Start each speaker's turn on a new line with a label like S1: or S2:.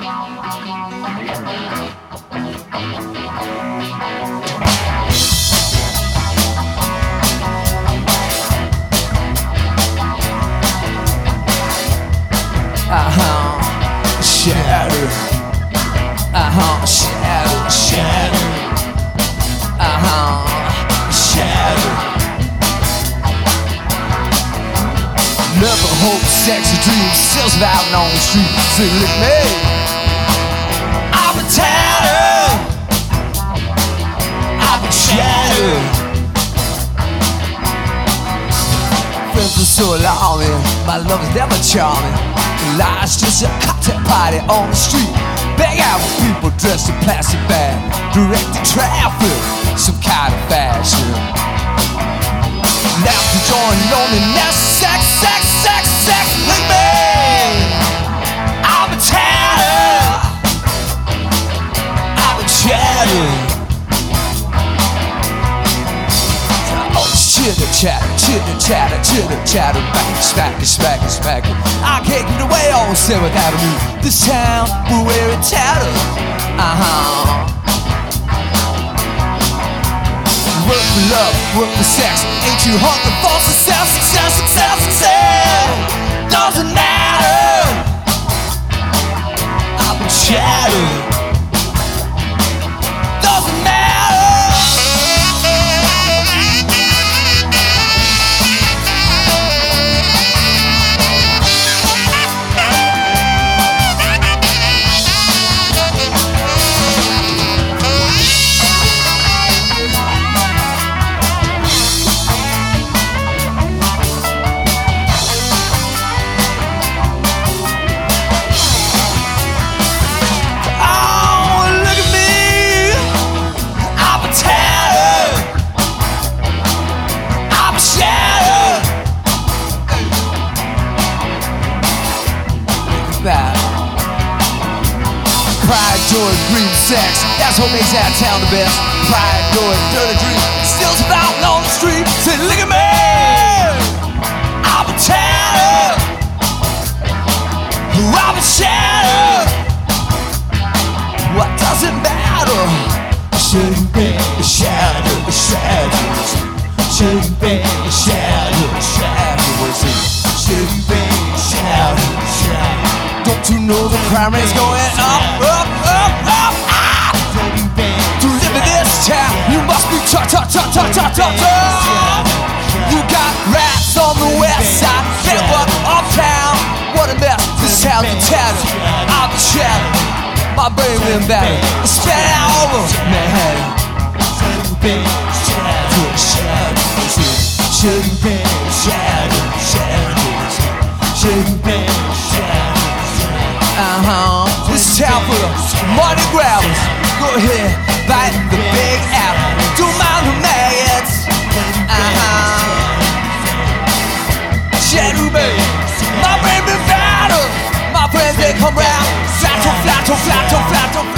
S1: Shatter. Shatter, shatter. Shatter. Never hope, sexy dreams, still surviving on the street. Say, look at me, I've been tattered, I've been shattered. Friends are so alarming, my love is never charming. Life's just a cocktail party on the street. Bang out with people dressed in plastic bag, directing traffic, some kind of fashion. Laughter, joy, and loneliness, sex, sex, sex, sex with me. I've been tattered, I've been shattered. Chitter chatter, chitter chatter, chitter chatter, back, smack, smack, smack. I can't get away on 7th Avenue. This town will wear it tattered. Work for love, work for sex. Ain't you hungry for success, success, success, success? Doesn't matter. I've been shattered. Doesn't matter. Pride, joy, greed, sex, that's what makes our town the best. Pride, joy, dirty dreams, still surviving on the street. Say, look at me, I've been tattered, I've been shattered. What does it matter? Shouldn't be shattered, shattered. Shouldn't be shattered, shattered. Shouldn't be shattered, shattered. Don't you know the crime rate's going up, up, up, up, ah! To live in this town, you must be tough, tough, tough, tough, tough, tough, tough. You got rats on the west side, get what uptown. What a mess, this town's a tattered. I've been shattered, my brain been battered. It's spread all over Manhattan. Shouldn't be shattered, shattered. Shouldn't be shattered, shattered. Shouldn't be shattered. This town full of money grabbers. Go ahead, bite the big apple. Don't mind the maggots. Shadow baby, my brain been battered. My friends they come round. Flatto, flatto, flatto, flatto, flatto.